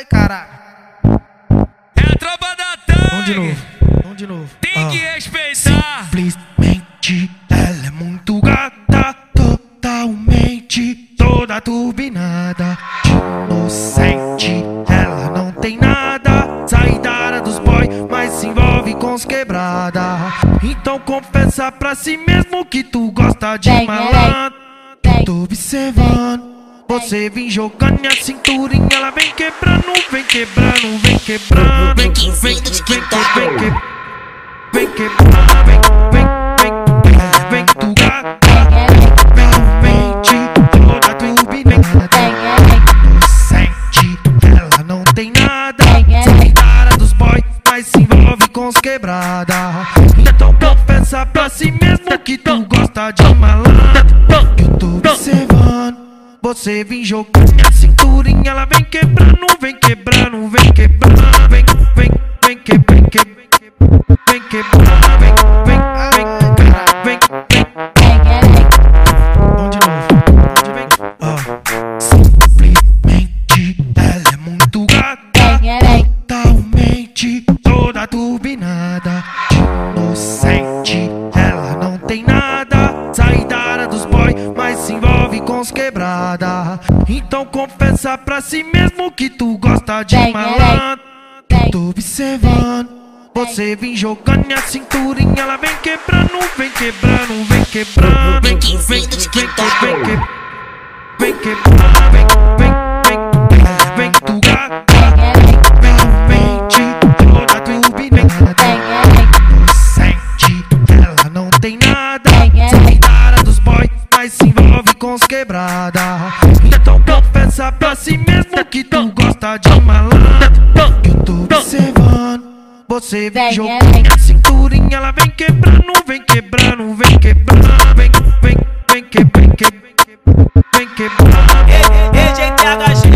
Ai, caralho. É a tropa da Tangue. Vamos de novo. Tem que respeitar. Simplesmente ela é muito gata, totalmente toda turbinada, inocente, ela não tem nada, sai da área dos boy, mas se envolve com os quebrada. Então confessa pra si mesmo que tu gosta de malandro. Tô observando você vem jogando minha cinturinha, ela vem quebrando, vem quebrando, vem quebrando, vem quebrando, vem quebrando, vem tu gata, mente toda turbinada, inocente, ela não tem nada, sai da área dos boy, mas se envolve com os quebrada. Então confessa pra si mesmo que tu gosta de malandro. Que eu tô observando você vem jogando minha cinturinha, ela vem quebrando, vem quebrando, vem quebrando, vem quebrando, vem quebrando, vem. Vamos de novo. Simplesmente ela é muito gata, totalmente toda turbinada, inocente, ela não tem nada, sai da área dos boy, mas se envolve com os quebrada. Então confessa pra si mesmo que tu gosta de malandro. Tô observando você vem jogando minha cinturinha, ela vem quebrando, vem quebrando, vem quebrando, vem quebrando, vem quebrando, vem tu gata, mente toda turbinada, inocente, ela não tem nada, sai da área dos boy, mas se envolve com os quebrada. Então confessa pra si mesmo que tu gosta de malandro. Que eu tô observando você vem jogando minha cinturinha, ela vem quebrando, vem quebrando, vem quebrando, vem quebrando, vem quebrando. EGTHG